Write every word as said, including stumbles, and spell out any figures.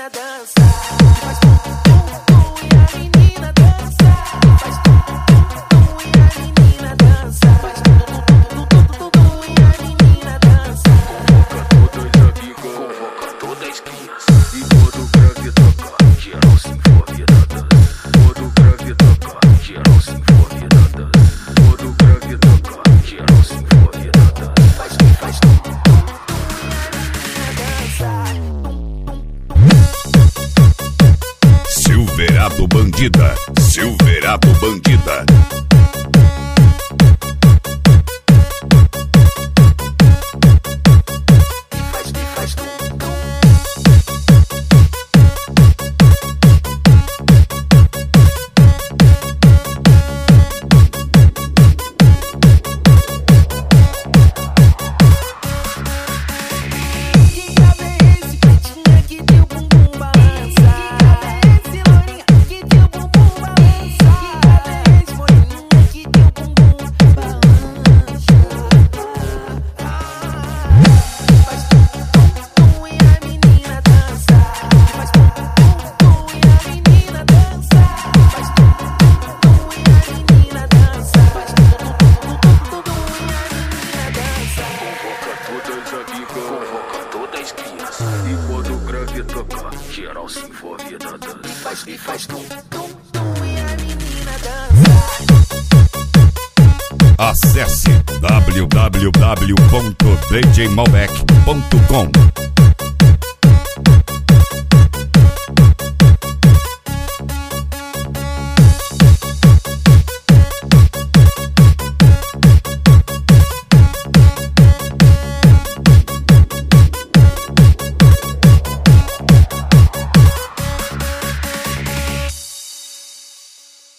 menina dança. Faz tum tum tum e a menina dança. Faz tum tum tum e a menina dança. Faz tum tum tum tum tum e a menina dança. Convoca todas as crianças e quando o grave toca, geral se envolve na dança. Quando o grave toca, geral se envolve na dança. Quando o grave toca, geral se envolve na dança. Faz tum faz tum tum dança. Silverado Bandida, Silverado Bandida. Convoca todas as crianças e quando o grave toca, geral se envolve na dança. Faz e faz tum tum tum e a menina dança. Acesse w w w ponto d j malbec ponto com.